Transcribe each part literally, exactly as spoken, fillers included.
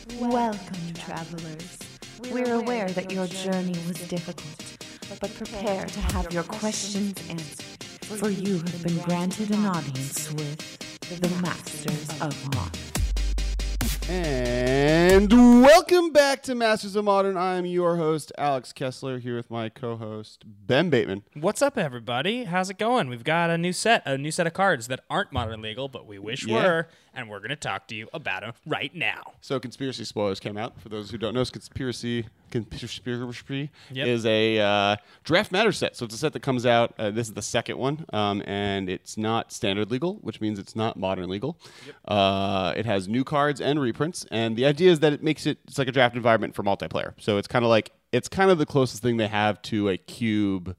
Welcome, travelers. We're aware that your journey was difficult, but prepare to have your questions answered, for you have been granted an audience with the Masters of Modern. And welcome back to Masters of Modern. I'm your host, Alex Kessler, here with my co-host, Ben Bateman. What's up, everybody? How's it going? We've got a new set, a new set of cards that aren't modern legal, but we wish Yeah. were, and we're going to talk to you about them right now. So, Conspiracy Spoilers came out. For those who don't know, Conspiracy Conspiracy Yep. is a uh, Draft Matter set. So it's a set that comes out. Uh, this is the second one, um, and it's not standard legal, which means it's not modern legal. Yep. Uh, it has new cards and reprints, and the idea is that it makes it it's like a draft environment for multiplayer. So it's kind of like it's kind of the closest thing they have to a cube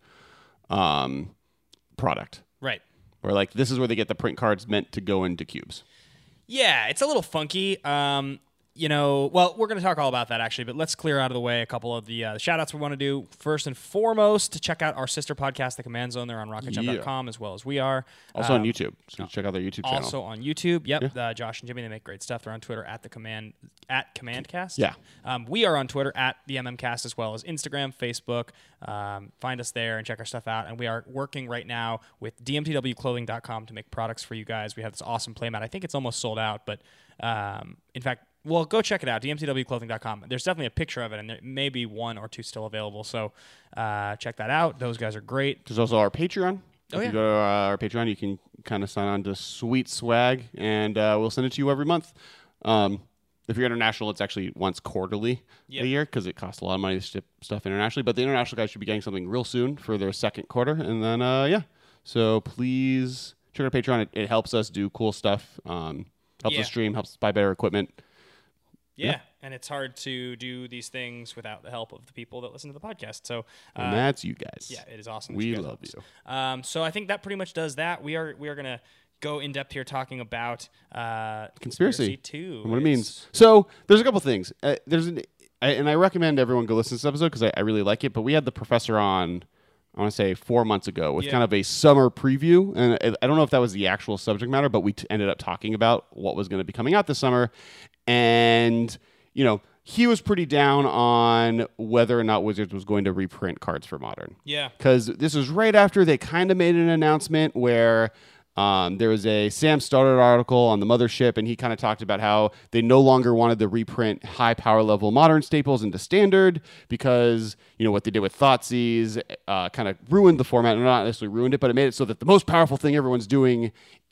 um, product, Right. where like this is where they get the print cards meant to go into cubes. Yeah, it's a little funky. Um, you know, well, we're going to talk all about that, actually, but let's clear out of the way a couple of the, uh, the shout-outs we want to do. First and foremost, to check out our sister podcast, The Command Zone. They're on rocket jump dot com Yeah. as well as we are. Also Um, on YouTube. So check out their YouTube channel. Also on YouTube. Yep. Yeah. Uh, Josh and Jimmy, they make great stuff. They're on Twitter at the command at CommandCast. Yeah. Um, we are on Twitter at the MMCast as well as Instagram, Facebook. Um, find us there and check our stuff out. And we are working right now with D M T W clothing dot com to make products for you guys. We have this awesome playmat. I think it's almost sold out, but um, in fact, well, go check it out, D M T W clothing dot com. There's definitely a picture of it, and there may be one or two still available. So uh, check that out. Those guys are great. There's also our Patreon. Oh, if yeah. you go to our Patreon, you can kind of sign on to sweet swag, and uh, we'll send it to you every month. Um, if you're international, it's actually once quarterly Yep. a year because it costs a lot of money to ship stuff internationally. But the international guys should be getting something real soon for their second quarter. And then, uh, yeah. So please check out Patreon. It, it helps us do cool stuff, um, helps Yeah. us stream, helps us buy better equipment. Yeah. Yeah. And it's hard to do these things without the help of the people that listen to the podcast. So, uh, And that's you guys. yeah, it is awesome. that We you guys love help us. you. Um, so I think that pretty much does that. We are we are gonna go in depth here talking about uh, Conspiracy. two. And what it It's- means. So there's a couple things. Uh, there's an, I, and I recommend everyone go listen to this episode because I, I really like it. But we had the professor on, I want to say four months ago with Yeah. kind of a summer preview. And I, I don't know if that was the actual subject matter, but we t- ended up talking about what was going to be coming out this summer. And, you know, he was pretty down on whether or not Wizards was going to reprint cards for Modern. Yeah. Because this was right after they kind of made an announcement where um, there was a Sam Stoddard article on the Mothership, and he kind of talked about how they no longer wanted to reprint high power level Modern staples into Standard because, you know, what they did with Thoughtseize uh, kind of ruined the format. And not necessarily ruined it, but it made it so that the most powerful thing everyone's doing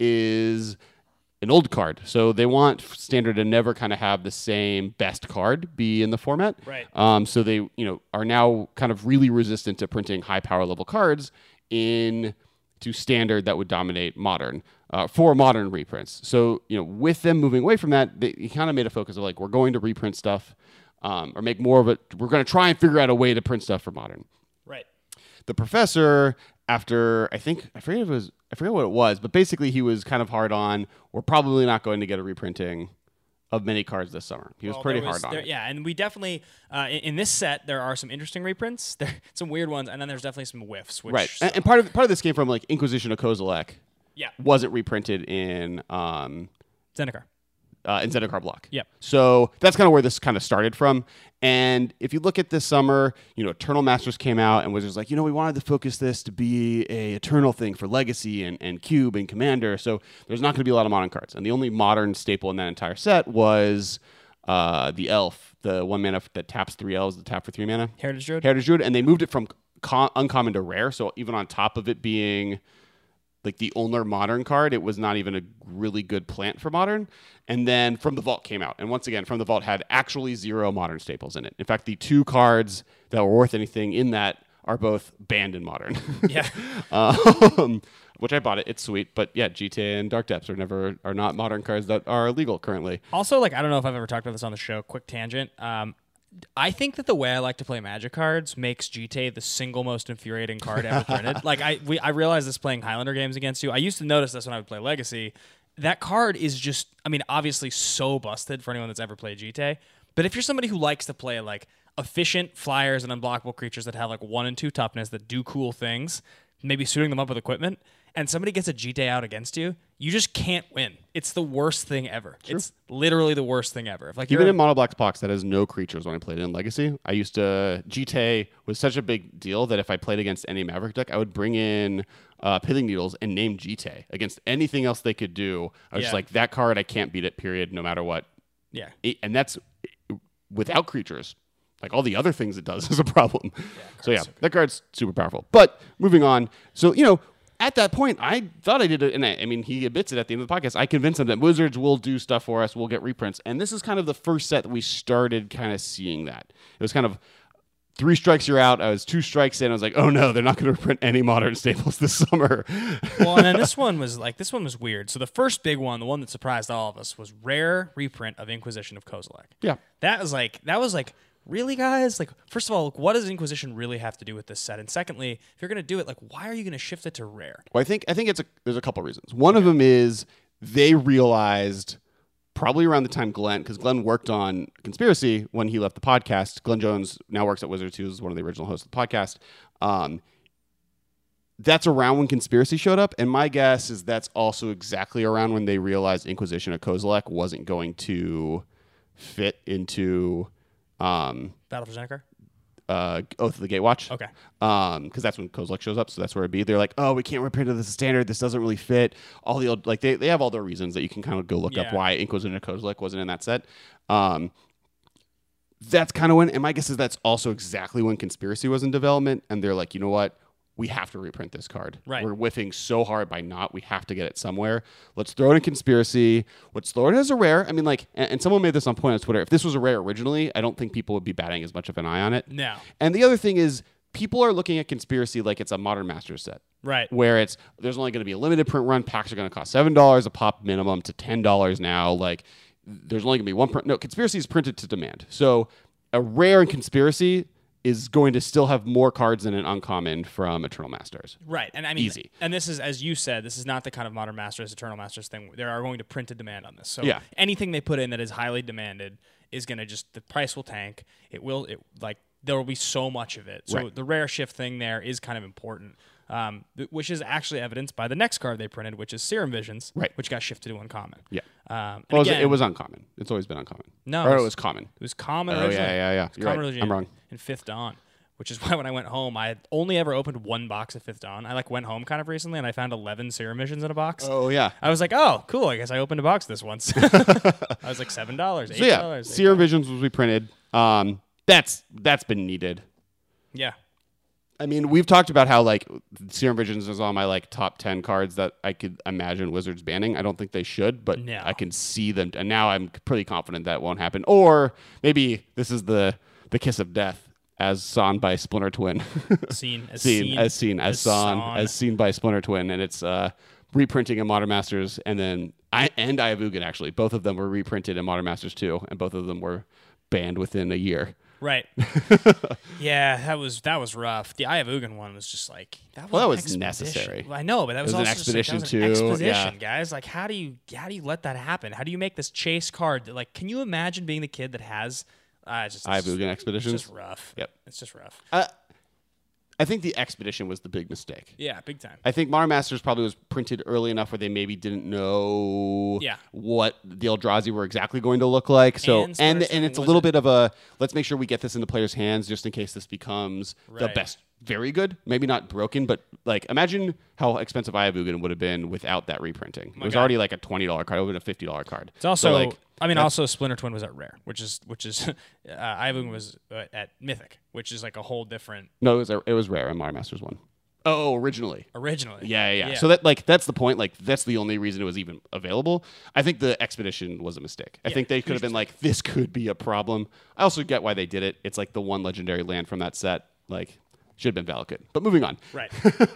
is an old card. So they want Standard to never kind of have the same best card be in the format. Right. Um, so they, you know, are now kind of really resistant to printing high power level cards in to Standard that would dominate Modern uh, for Modern reprints. So, you know, with them moving away from that, they kind of made a focus of like, we're going to reprint stuff um, or make more of it. We're going to try and figure out a way to print stuff for Modern. Right. The professor, after I think I forget if it was I forget what it was, but basically he was kind of hard on. We're probably not going to get a reprinting of many cards this summer. He was Well, pretty there was- hard on there- it. Yeah, and we definitely uh, in, in this set there are some interesting reprints. There some weird ones, and then there's definitely some whiffs. Which, Right, and, and part of part of this came from like Inquisition of Kozilek yeah, wasn't reprinted in um, Zendikar. uh, in Zendikar block. Yep. So that's kind of where this kind of started from. And if you look at this summer, you know, Eternal Masters came out and Wizards like, you know, we wanted to focus this to be a Eternal thing for Legacy and, and Cube and Commander. So there's not going to be a lot of modern cards. And the only modern staple in that entire set was uh, the Elf, the one mana that taps three elves, the tap for three mana. Heritage Druid. Heritage Druid. And they moved it from co- uncommon to rare. So even on top of it being like the only modern card, it was not even a really good plant for Modern. And then From the Vault came out. And once again, From the Vault had actually zero Modern staples in it. In fact, the two cards that were worth anything in that are both banned in Modern. Yeah. um, which I bought it. It's sweet. But yeah, G T A and Dark Depths are never are not Modern cards that are legal currently. Also, like I don't know if I've ever talked about this on the show. Quick tangent. Um, I think that the way I like to play Magic cards makes G T A the single most infuriating card ever printed. Like I, we, I realized this playing Highlander games against you. I used to notice this when I would play Legacy. That card is just, I mean, obviously so busted for anyone that's ever played G T A. But if you're somebody who likes to play like efficient flyers and unblockable creatures that have like one and two toughness that do cool things, maybe suiting them up with equipment, and somebody gets a G T A out against you, you just can't win. It's the worst thing ever. True. It's literally the worst thing ever. If, like, Even you're, in Mono Black's box that has no creatures when I played it in Legacy, I used to G T A was such a big deal that if I played against any Maverick deck, I would bring in uh, Pithing Needles and name G T A against anything else they could do. I was Yeah. just like, that card I can't beat it. Period. No matter what. Yeah, It, and that's without creatures. Like all the other things it does is a problem. Yeah, so yeah, that card's super powerful. But moving on. So, you know, at that point, I thought I did it. And I, I mean, he admits it at the end of the podcast. I convinced him that Wizards will do stuff for us. We'll get reprints. And this is kind of the first set that we started kind of seeing that. It was kind of three strikes, you're out. I was two strikes in. I was like, oh no, they're not going to reprint any modern staples this summer. Well, and then this one was like, this one was weird. So the first big one, the one that surprised all of us, was rare reprint of Inquisition of Kozilek. Yeah. That was like, that was like, really, guys? Like, first of all, what does Inquisition really have to do with this set? And secondly, if you're going to do it, like, why are you going to shift it to rare? Well, I think I think it's a, there's a couple reasons. One of them is they realized probably around the time Glenn, because Glenn worked on Conspiracy when he left the podcast. Glenn Jones now works at Wizards, who is one of the original hosts of the podcast. Um, that's around when Conspiracy showed up, and my guess is that's also exactly around when they realized Inquisition of Kozilek wasn't going to fit into um, Battle for Zendikar? uh, Oath of the Gatewatch. Okay. Um, because that's when Kozilek shows up, so that's where it'd be. They're like, oh, we can't reprint it as a standard. This doesn't really fit. All the old, like they, they have all their reasons that you can kind of go look Yeah. up why Inquisition of Kozilek wasn't in that set. Um, that's kind of when, and my guess is that's also exactly when Conspiracy was in development, and they're like, you know what? We have to reprint this card. Right. We're whiffing so hard by not. We have to get it somewhere. Let's throw it in Conspiracy. Let's throw it as a rare. I mean, like, and, and someone made this on point on Twitter. If this was a rare originally, I don't think people would be batting as much of an eye on it. No. And the other thing is, people are looking at Conspiracy like it's a Modern Masters set. Right. Where it's, there's only going to be a limited print run. Packs are going to cost seven dollars a pop minimum to ten dollars now. Like, there's only going to be one print. No, Conspiracy is printed to demand. So a rare in Conspiracy is going to still have more cards than an uncommon from Eternal Masters. Right. And I mean, Easy. And this is, as you said, this is not the kind of Modern Masters, Eternal Masters thing. They are going to print a demand on this. So Yeah. anything they put in that is highly demanded is going to just, the price will tank. It will, it like, there will be so much of it. So Right. the rare shift thing there is kind of important, um, th- which is actually evidenced by the next card they printed, which is Serum Visions, Right. which got shifted to uncommon. Yeah. Um, and Well, it was- again, it was uncommon. It's always been uncommon. No, Or it it was- was common. It was common Oh, originally. yeah, yeah, yeah. It was You're common right. originally I'm in- wrong. in Fifth Dawn, which is why when I went home, I had only ever opened one box of Fifth Dawn. I like went home kind of recently, and I found eleven Serum Visions in a box. Oh, yeah. I was like, oh, cool. I guess I opened a box this once. I was like seven dollars, eight So, yeah, dollars. Serum Visions was reprinted. Um, that's That's been needed. Yeah. I mean, we've talked about how like Serum Visions is on my like top ten cards that I could imagine Wizards banning. I don't think they should, but No. I can see them, and now I'm pretty confident that won't happen. Or maybe this is the the kiss of death, as seen by Splinter Twin, Seen. As seen, seen. as seen as, as seen sawn. as seen by Splinter Twin, and it's uh, reprinting in Modern Masters, and then I and Ayavugan actually, both of them were reprinted in Modern Masters too, and both of them were banned within a year. Right. Yeah, that was that was rough. The Eye of Ugin one was just like that was, Well, that an was expedition. necessary. I know, but that was, was an also just, like, that expedition was too, an Expedition, yeah. guys. Like, how do you how do you let that happen? How do you make this chase card? That, like, can you imagine being the kid that has? Uh, it's just, Ayavugan it's just, Expeditions. It's just rough. Yep. It's just rough. Uh, I think the Expedition was the big mistake. Yeah, big time. I think Modern Masters probably was printed early enough where they maybe didn't know Yeah. what the Eldrazi were exactly going to look like. So And and Splinter and it's a Twin little wasn't- bit of a let's make sure we get this into players' hands just in case this becomes the Right. best. Very good, maybe not broken, but like imagine how expensive Ayavugan would have been without that reprinting. It was God. already like a twenty dollar card, it would have been a fifty dollar card. It's also, So, like, I mean, that's- also Splinter Twin was at rare, which is which is uh, Ivung was uh, at Mythic, which is like a whole different no, it was it was rare in Modern Masters one. Oh, originally. originally. Yeah, yeah, yeah. So that like that's the point. Like that's the only reason it was even available. I think the Expedition was a mistake. I Yeah, think they could have been like, this could be a problem. I also get why they did it. It's like the one legendary land from that set. Like should have been Valakut. But moving on. right.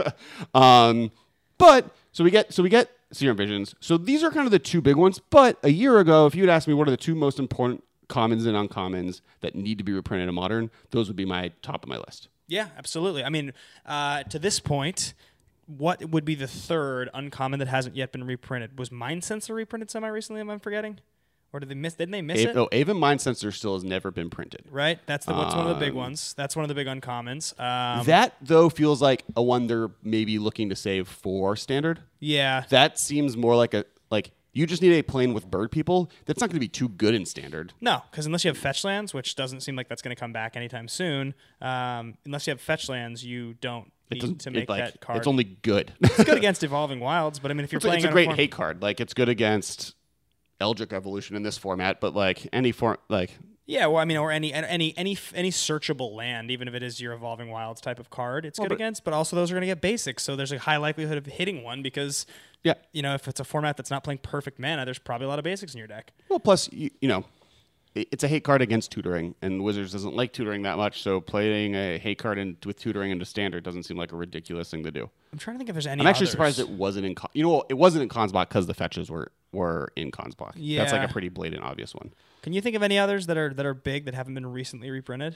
Um, but so we get so we get Serum Visions. So these are kind of the two big ones. But a year ago, if you had asked me what are the two most important commons and uncommons that need to be reprinted in Modern, those would be my top of my list. Yeah, absolutely. I mean, uh, to this point, what would be the third uncommon that hasn't yet been reprinted? Was Mind Sensor reprinted semi recently? Am I forgetting? Or did they miss? Didn't they miss A- it? no, Avon Mind Sensor still has never been printed. Right. That's the what's one of the big Um, ones. That's one of the big uncommons. Um, that though feels like a one they're maybe looking to save for standard. yeah. That seems more like a like you just need a plane with bird people. That's not going to be too good in standard. No, because unless you have fetch lands, which doesn't seem like that's going to come back anytime soon, um, unless you have fetch lands, you don't It need doesn't to it, make like that card. it's only good. It's good against Evolving Wilds, but I mean, if you're It's, a- playing it's a on great form- hate card. Like it's good against Eldritch Evolution in this format, but like any form, like yeah, well, I mean, or any any any any searchable land, even if it is your Evolving Wilds type of card, it's Well, good but- against. But also, those are going to get basics, so there's a high likelihood of hitting one because yeah. you know if it's a format that's not playing perfect mana, there's probably a lot of basics in your deck. Well, plus you, you know, it- it's a hate card against tutoring, and Wizards doesn't like tutoring that much. So playing a hate card in, with tutoring into standard doesn't seem like a ridiculous thing to do. I'm trying to think if there's any. I'm actually others. surprised it wasn't in. Con- you know, it wasn't in Cons block because the fetches were were in Cons block. That's like Yeah. a pretty blatant, obvious one. Can you think of any others that are that are big that haven't been recently reprinted?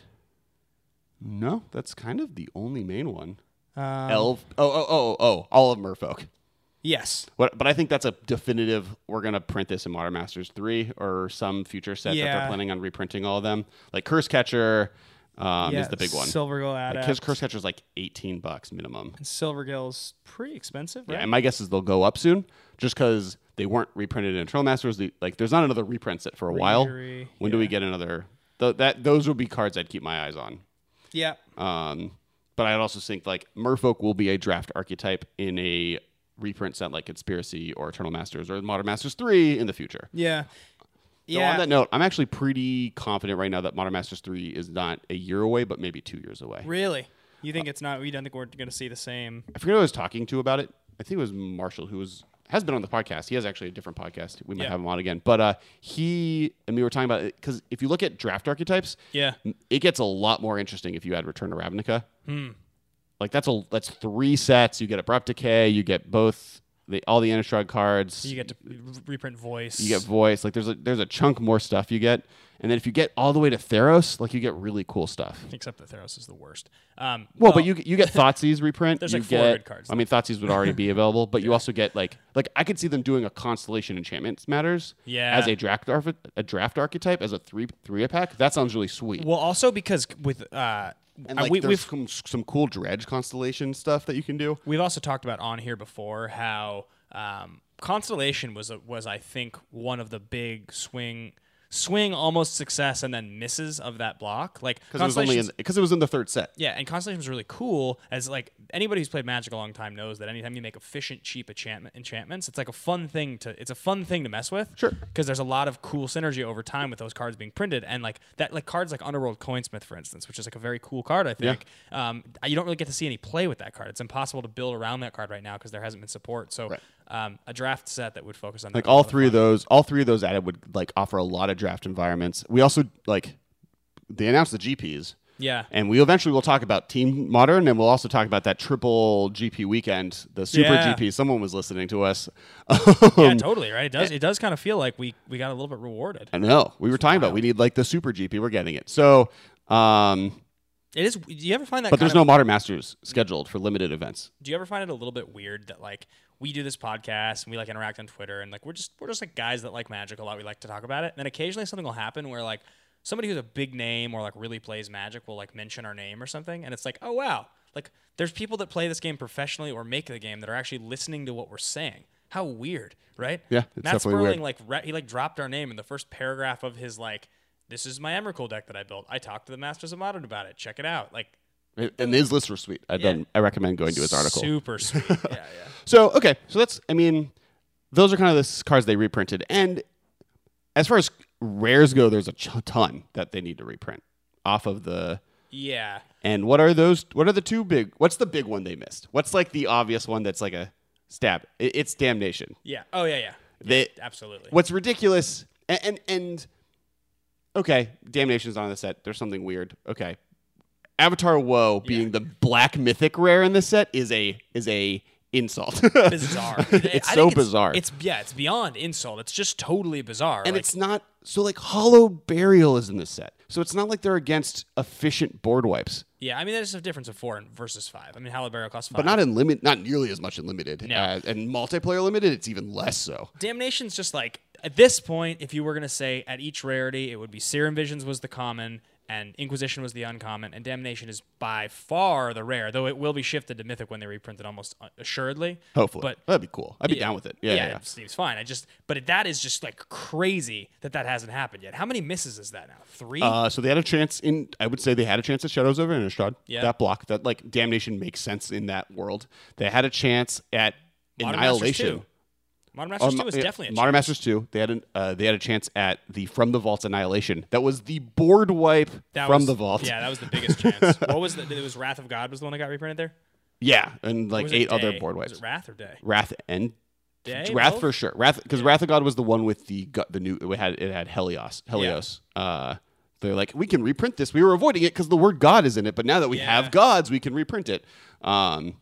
No, that's kind of the only main one. Um, Elf. Oh, oh, oh, oh, all of Merfolk. Yes. What, but I think that's a definitive. We're gonna print this in Modern Masters three or some future set that Yeah. they're planning on reprinting all of them. Like Curse Catcher um, yeah, is the big one. Silvergill Like Adept. his Curse Catcher is like eighteen bucks minimum. And Silvergill's pretty expensive, right? Yeah, and my guess is they'll go up soon, just because they weren't reprinted in Eternal Masters. The, like, there's not another reprint set for a while. Readery, When do we yeah. get another? Th- that those would be cards I'd keep my eyes on. Yeah. Um, but I'd also think like Merfolk will be a draft archetype in a reprint set like Conspiracy or Eternal Masters or Modern Masters three in the future. Yeah. So Yeah. on that note, I'm actually pretty confident right now that Modern Masters three is not a year away, but maybe two years away. Really? You think it's not? We don't think we're going to see the same? I forget who I was talking to about it. I think it was Marshall, who was has been on the podcast. He has actually a different podcast. We might Yeah. have him on again. But uh, he and we were talking about it because if you look at draft archetypes, Yeah. it gets a lot more interesting if you add Return to Ravnica. Hmm. Like that's a that's three sets. You get Abrupt Decay. You get both the all the Innistrad cards. You get to reprint voice. You get voice. Like there's a there's a chunk more stuff you get. And then if you get all the way to Theros, like you get really cool stuff. Except that Theros is the worst. Um, Well, but you you get Thoughtseize reprint. There's you like four get, good cards, I mean, Thoughtseize would already be available, but you also get like like I could see them doing a Constellation Enchantments Matters Yeah. as a draft arch- a draft archetype as a three three a pack. That sounds really sweet. Well, also because with uh, and uh, like we, there's we've some, some cool Dredge Constellation stuff that you can do. we've also talked about on here before how um, Constellation was a, was I think one of the big swing swing almost success and then misses of that block. Like Because it was only in because it was in the third set. Yeah, and Constellation was really cool. As like anybody who's played Magic a long time knows that anytime you make efficient, cheap enchantment enchantments, it's like a fun thing to. It's a fun thing to mess with. Sure. Because there's a lot of cool synergy over time with those cards being printed, and like that, like cards like Underworld Coinsmith, for instance, which is like a very cool card. I think. Um, you don't really get to see any play with that card. It's impossible to build around that card right now because there hasn't been support. So. Right. Um, a draft set that would focus on Like that all would be a three lot of those, all three of those added would like offer a lot of draft environments. We also like they announced the G Ps. fun. Yeah. And we eventually will talk about Team Modern, and we'll also talk about that triple G P weekend, the Super Yeah. G P. Someone was listening to us. Yeah, totally. Right. It does. It does kind of feel like we we got a little bit rewarded. I know. We were talking about we need like the Super G P. We're getting it. So, um, It is. Do you ever find that? but kind there's of, no Modern Masters scheduled for limited events. Do you ever find it a little bit weird that like we do this podcast and we like interact on Twitter and like we're just we're just like guys that like Magic a lot. We like to talk about it. And then occasionally something will happen where like somebody who's a big name or like really plays Magic will like mention our name or something, and it's like, oh wow, like there's people that play this game professionally or make the game that are actually listening to what we're saying. How weird, right? Yeah, it's Matt definitely Sperling weird. like re- he like dropped our name in the first paragraph of his like, this is my Emrakul deck that I built. I talked to the Masters of Modern about it. Check it out. Like. And his lists were sweet. I Yeah. done. I recommend going to his article. Super sweet. yeah, yeah. So okay, so that's. I mean, those are kind of the s- cards they reprinted. And as far as rares go, there's a ch- ton that they need to reprint off of the. Yeah. And what are those? What are the two big? What's the big one they missed? What's like the obvious one that's like a stab? It, it's Damnation. Yeah. Oh yeah, yeah. They, Absolutely. What's ridiculous and, and and okay, Damnation's on the set. There's something weird. Okay, Avatar Woe being Yeah. the black mythic rare in this set is a is a insult. Bizarre. It's I so think bizarre. It's yeah, it's beyond insult. It's just totally bizarre. And Like, it's not so like Hollow Burial is in this set. So it's not like they're against efficient board wipes. yeah, I mean there's a difference of four and versus five. I mean Halibari costs five. But not in limit not nearly as much in limited. No. Uh, and multiplayer limited it's even less so. Damnation's just like At this point, if you were going to say at each rarity, it would be Serum Visions was the common, and Inquisition was the uncommon, and Damnation is by far the rare, though it will be shifted to Mythic when they reprint it almost assuredly. Hopefully. But that'd be cool. I'd be yeah, down with it. Yeah, yeah, yeah. It seems fine. I just, but that is just like crazy that that hasn't happened yet. How many misses is that now? Three? Uh, so they had a chance in, I would say they had a chance at Shadows over Innistrad. Yeah. That block, that like Damnation makes sense in that world. They had a chance at Modern Annihilation. Masters two. Modern Masters Oh, two is yeah, definitely a Modern chance. Masters two. They had an, uh, they had a chance at the From the Vault's Annihilation. That was the board wipe That from was, the Vault. Yeah, that was the biggest chance. What was the? It was Wrath of God was the one that got reprinted there. Yeah, and Or like was it eight other Day? board Was wipes. it Wrath or Day? Wrath and Day. Wrath both? for sure. Wrath because Wrath of God was the one with the gu- the new it had it had Helios. Helios. Uh, they're like, we can reprint this. We were avoiding it because the word God is in it, but now that we Yeah. have gods, we can reprint it. Um,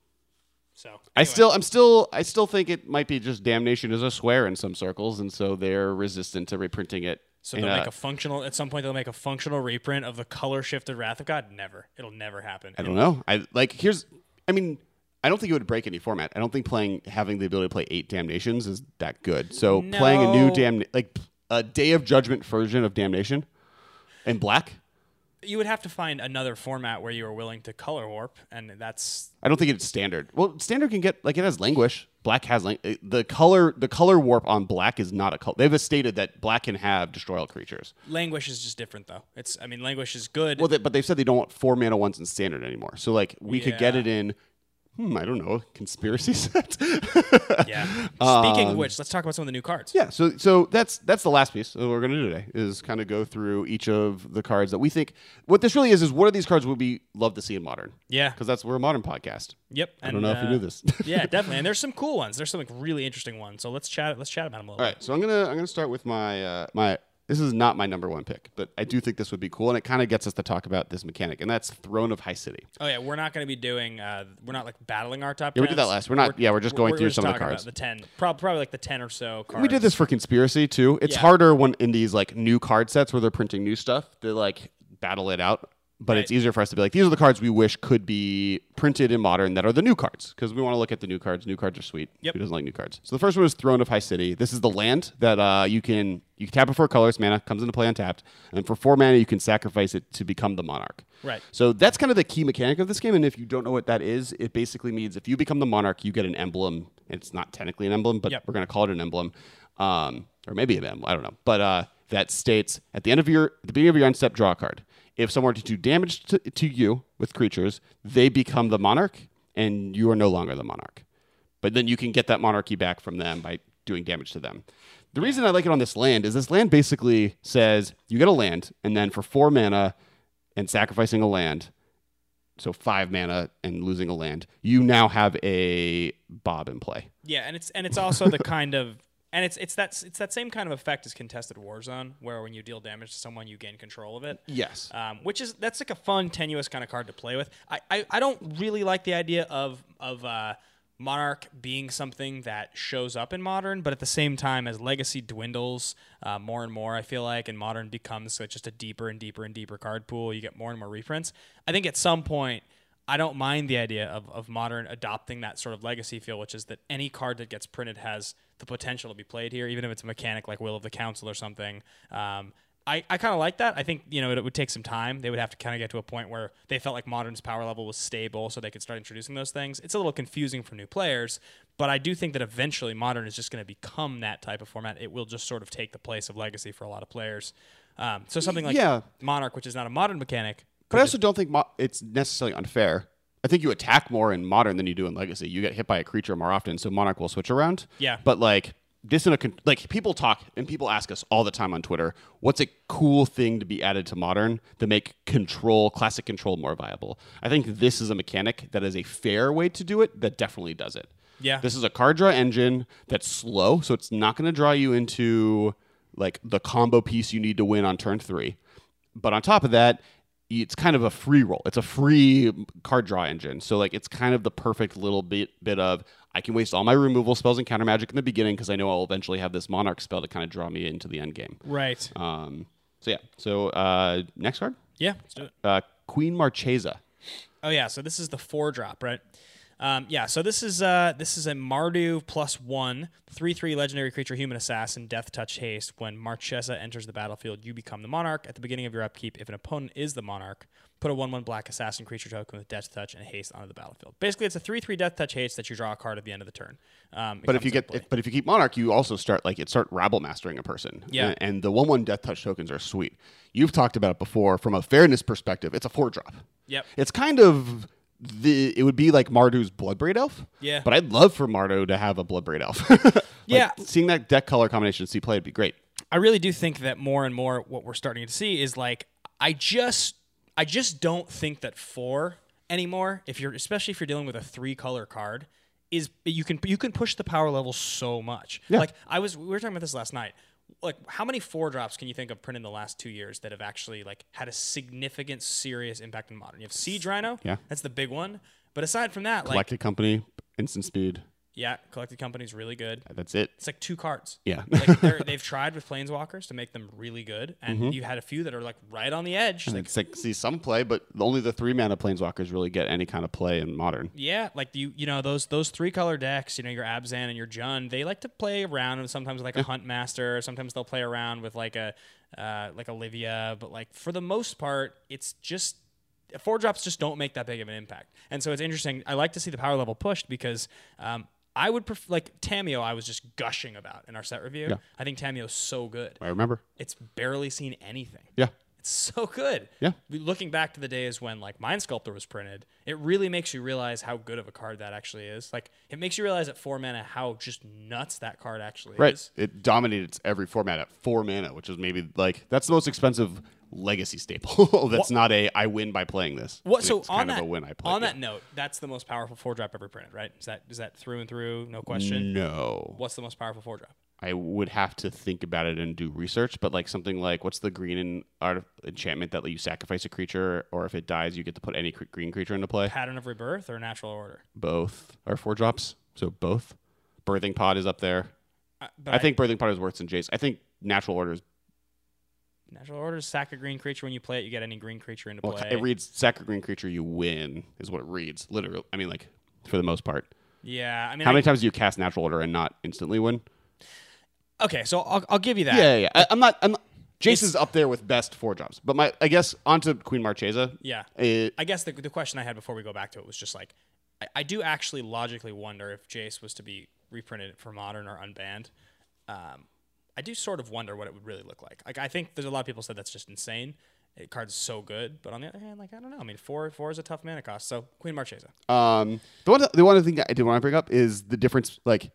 So I anyway. still, I'm still, I still think it might be just Damnation is a swear in some circles, and so they're resistant to reprinting it. So in they'll a- make a functional. At some point, they'll make a functional reprint of the color shifted Wrath of God. Never. It'll never happen. I don't know. I like here's. I mean, I don't think it would break any format. I don't think playing having the ability to play eight Damnations is that good. So No. playing a new Damn like a Day of Judgment version of Damnation in black. You would have to find another format where you are willing to color warp, and that's I don't think it's standard. Well, standard can get like it has Languish. Black has lang- the color. The color warp on black is not a color. They've stated that black can have destroy all creatures. Languish is just different though. It's I mean Languish is good. Well, they, but they've said they don't want four mana ones in standard anymore. So like we could get Yeah. it in. Hmm, I don't know. Conspiracy set. yeah. Speaking Um, of which, let's talk about some of the new cards. Yeah, so so that's that's the last piece that we're going to do today is kind of go through each of the cards that we think. What this really is is what are these cards would we love to see in Modern? Yeah. Because that's we're a Modern podcast. Yep. I don't know if you knew this. yeah, definitely. And there's some cool ones. There's some like really interesting ones. So let's chat. Let's chat about them a little. All right, so I'm gonna I'm gonna start with my uh, my. This is not my number one pick, but I do think this would be cool, and it kind of gets us to talk about this mechanic, and that's Throne of High City. Oh yeah, we're not going to be doing. Uh, we're not like battling our top. Yeah, we did tens. that last. We're not- yeah, we're just going through some of the talking cards. about The ten, prob- probably like the ten or so cards. We did this for Conspiracy too. It's Yeah. harder when in these like new card sets where they're printing new stuff to like battle it out. But Right. it's easier for us to be like, these are the cards we wish could be printed in Modern that are the new cards because we want to look at the new cards. New cards are sweet. Yep. Who doesn't like new cards? So the first one is Throne of High City. This is the land that uh, you can you can tap it for colors. Mana comes into play untapped, and for four mana you can sacrifice it to become the monarch. Right. So that's kind of the key mechanic of this game. And if you don't know what that is, it basically means if you become the monarch, you get an emblem. It's not technically an emblem, but Yep. we're going to call it an emblem, um, or maybe an emblem. I don't know. But uh, that states at the end of your, at the beginning of your unstep, draw a card. If someone were to do damage to, to you with creatures, they become the monarch, and you are no longer the monarch. But then you can get that monarchy back from them by doing damage to them. The reason I like it on this land is this land basically says you get a land, and then for four mana and sacrificing a land, so five mana and losing a land, you now have a Bob in play. Yeah, and it's and it's also the kind of and it's it's that it's that same kind of effect as Contested Warzone, where when you deal damage to someone, you gain control of it. Yes. Um, which is that's like a fun, tenuous kind of card to play with. I, I, I don't really like the idea of of uh, Monarch being something that shows up in Modern, but at the same time, as Legacy dwindles uh, more and more, I feel like, and Modern becomes like just a deeper and deeper and deeper card pool, you get more and more reprints. I think at some point, I don't mind the idea of, of Modern adopting that sort of Legacy feel, which is that any card that gets printed has the potential to be played here, even if it's a mechanic like Will of the Council or something. Um, I, I kind of like that. I think, you know, it, it would take some time. They would have to kind of get to a point where they felt like Modern's power level was stable so they could start introducing those things. It's a little confusing for new players, but I do think that eventually Modern is just going to become that type of format. It will just sort of take the place of Legacy for a lot of players. Um, so something like Yeah. Monarch, which is not a Modern mechanic. But I also don't think mo- it's necessarily unfair. I think you attack more in Modern than you do in Legacy. You get hit by a creature more often, so Monarch will switch around. Yeah. But like this in a con- like people talk and people ask us all the time on Twitter, what's a cool thing to be added to Modern to make control, classic control more viable? I think this is a mechanic that is a fair way to do it that definitely does it. Yeah. This is a card draw engine that's slow, so it's not going to draw you into like the combo piece you need to win on turn three. But on top of that, it's kind of a free roll. It's a free card draw engine. So like it's kind of the perfect little bit bit of I can waste all my removal spells and counter magic in the beginning because I know I'll eventually have this Monarch spell to kind of draw me into the end game. Right. Um, so yeah. So uh, next card, Yeah, let's do it. uh, Queen Marchesa. Oh, yeah, so this is the four drop, right? Um, yeah, so this is uh, this is a Mardu plus one, three three legendary creature, human assassin, death touch haste. When Marchesa enters the battlefield, you become the monarch. At the beginning of your upkeep, if an opponent is the monarch, put a one one black assassin creature token with death touch and haste onto the battlefield. Basically, it's a three three death touch haste that you draw a card at the end of the turn. Um, But if you get, if, but if you keep monarch, you also start like it start rabble mastering a person. Yeah. and, and the one one death touch tokens are sweet. You've talked about it before. From a fairness perspective, it's a four drop. Yep. It's kind of the. It would be like Mardu's Bloodbraid Elf. Yeah. But I'd love for Mardu to have a Bloodbraid Elf. Like, Yeah. seeing that deck color combination see play would be great. I really do think that more and more what we're starting to see is like I just I just don't think that four anymore, if you're especially if you're dealing with a three color card, is you can you can push the power level so much. Yeah. Like I was we were talking about this last night. Like how many four drops can you think of printed in the last two years that have actually like had a significant serious impact in Modern? You have Siege Rhino, Yeah. that's the big one. But aside from that, like Collected Company, instant speed. yeah, Collected Company's really good. That's it. It's like two cards. Yeah. like they're, they've tried with Planeswalkers to make them really good, and Mm-hmm. you had a few that are like right on the edge. Like, It's like see some play, but only the three mana planeswalkers really get any kind of play in Modern. yeah, like you you know those those three color decks, you know your Abzan and your Jund, they like to play around with sometimes like a Hunt Master, sometimes they'll play around with like a uh, like Olivia, but like for the most part, it's just four drops just don't make that big of an impact, and so it's interesting. I like to see the power level pushed because. Um, I would prefer, like Tameo, I was just gushing about in our set review. Yeah. I think Tameo's so good. I remember. It's barely seen anything. Yeah. It's so good. Yeah. Looking back to the days when like Mind Sculptor was printed, it really makes you realize how good of a card that actually is. Like it makes you realize at four mana how just nuts that card actually Right. is. It dominated every format at four mana, which is maybe like that's the most expensive legacy staple. That's What- not a I win by playing this. What so it's on kind that of a win I play. on that note, that's the most powerful four drop ever printed, right? Is that is that through and through, no question? No. What's the most powerful four drop? I would have to think about it and do research, but like something like what's the green in art enchantment that let you sacrifice a creature, or if it dies, you get to put any cre- green creature into play? Pattern of Rebirth or Natural Order? Both are four drops, so both. Birthing Pod is up there. Uh, but I think Birthing Pod is worse than Jace. I think Natural Order is. Natural Order is sack a green creature. When you play it, you get any green creature into Well, play. it reads sack a green creature, you win, is what it reads. Literally, I mean, like for the most part. yeah, I mean, How I, many times do you cast Natural Order and not instantly win? okay, so I'll, I'll give you that. Yeah, yeah. yeah. I, I'm not. I'm not, Jace It's- is up there with best four drops, but my I guess onto Queen Marchesa. Yeah. It, I guess the, the question I had before we go back to it was just like, I, I do actually logically wonder if Jace was to be reprinted for Modern or unbanned. Um, I do sort of wonder what it would really look like. Like, I think there's a lot of people said that's just insane. The card's so good, but on the other hand, like I don't know. I mean, four four is a tough mana cost. So Queen Marchesa. Um, the one, the one thing I did want to bring up is the difference. Like,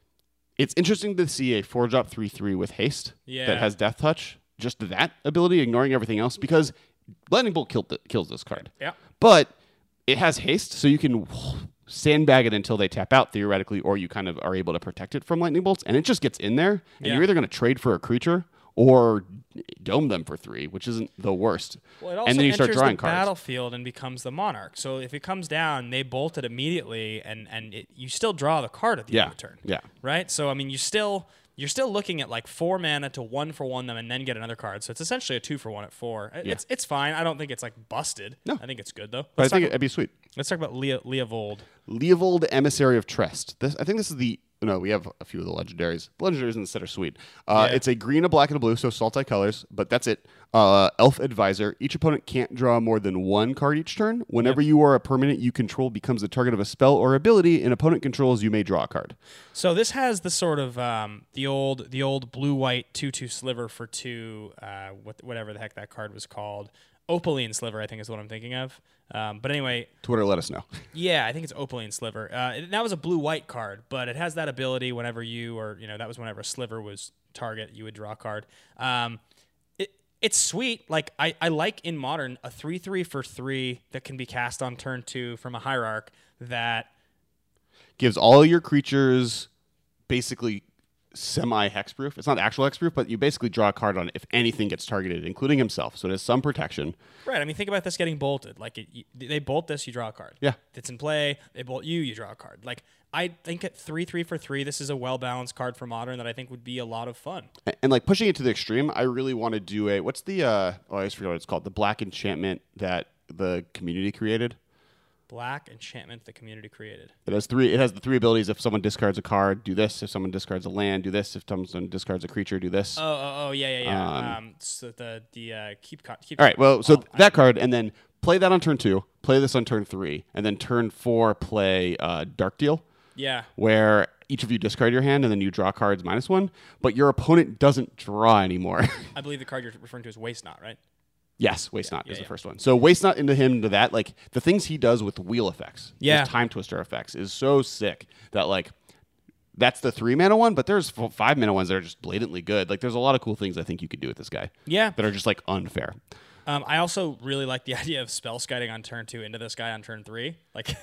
it's interesting to see a four drop three three with haste Yeah. that has death touch. Just that ability, ignoring everything else, because Lightning Bolt killed th- kills this card. Yeah. But it has haste, so you can sandbag it until they tap out theoretically, or you kind of are able to protect it from lightning bolts, and it just gets in there. And Yeah. you're either going to trade for a creature or dome them for three, which isn't the worst. Well, it also and then you enters start drawing the cards. battlefield and becomes the monarch. So if it comes down, they bolt it immediately, and and it, you still draw the card at the Yeah. end of the turn. Yeah. Right. So I mean, you still you're still looking at like four mana to one for one them, and then get another card. So it's essentially a two for one at four. It- Yeah. It's it's fine. I don't think it's like busted. No. I think it's good though. But I Let's, think talk, it'd be sweet. let's talk about Leah Leovold. Leovold, Emissary of Trest. This, I think this is the. No, we have a few of the legendaries. The legendaries in the set are sweet. Uh, Yeah. It's a green, a black, and a blue, so salty colors, but that's it. Uh, Elf Advisor. Each opponent can't draw more than one card each turn. Whenever you are a permanent you control becomes the target of a spell or ability an opponent controls, you may draw a card. So this has the sort of um, the old the old blue white two two sliver for two. Uh, what, whatever the heck that card was called. Opaline Sliver, I think, is what I'm thinking of. Um, but anyway, Twitter, let us know. yeah, I think it's Opaline Sliver. Uh, it- that was a blue-white card, but it has that ability whenever you, or, you know, that was whenever a Sliver was target, you would draw a card. Um, it, it's sweet. Like, I, I like in Modern a three three for three that can be cast on turn two from a Hierarch that... Gives all your creatures basically semi-hexproof. It's not actual hexproof, but you basically draw a card on it if anything gets targeted, including himself. So it has some protection. Right, I mean, think about this getting bolted. Like, it, you, they bolt this, you draw a card. Yeah. If it's in play, they bolt you, you draw a card. Like, I think at three three for three, this is a well-balanced card for Modern that I think would be a lot of fun. And, and like pushing it to the extreme, I really want to do a what's the uh oh I just forgot what it's called. The black enchantment that the community created. Black enchantment the community created. It has three. It has the three abilities. If someone discards a card, do this. If someone discards a land, do this. If someone discards a creature, do this. Oh, oh, oh yeah, yeah, yeah. Um, Um, so the the uh, keep co- keep. All right. Well, so oh, that I- card, and then play that on turn two. Play this on turn three, and then turn four play uh, Dark Deal, Yeah. where each of you discard your hand, and then you draw cards minus one. But your opponent doesn't draw anymore. I believe the card you're referring to is Waste Knot, right? Yes, Waste Not yeah, is the yeah. first one. So Waste Not into him to that, like the things he does with wheel effects, Yeah. his Time Twister effects is so sick that like that's the three mana one, but there's f- five mana ones that are just blatantly good. Like there's a lot of cool things I think you could do with this guy Yeah. that are just like unfair. Um, I also really like the idea of spell skiting on turn two into this guy on turn three. Like,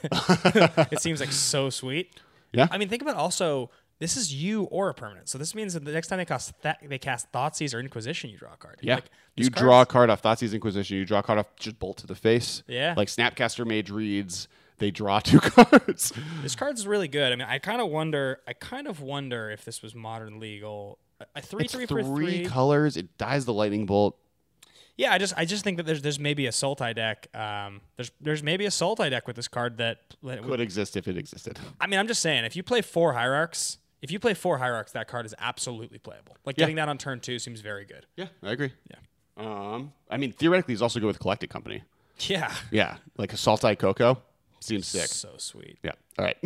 it seems like so sweet. Yeah. I mean, think about also this is you or a permanent. So this means that the next time they cast th- they cast Thoughtseize or Inquisition, you draw a card. Yeah. Like, you this draw a card's- card off Thoughtseize Inquisition, you draw a card off just Bolt to the face. Yeah. Like Snapcaster Mage reads, they draw two cards. This card's really good. I mean, I kind of wonder. I kind of wonder if this was modern legal. A- A three It's three three for three. colors, it dies the lightning bolt. Yeah, I just I just think that there's there's maybe a Sultai deck. Um, there's there's maybe a Sultai deck with this card that that Could exist if it existed. I mean, I'm just saying, if you play four Hierarchs, if you play four Hierarchs, that card is absolutely playable. Like, Yeah. getting that on turn two seems very good. Yeah, I agree. Yeah. Um, I mean, theoretically, he's also good with Collected Company. Yeah. Yeah, like a Saltai Coco seems sick. So sweet. Yeah. All right.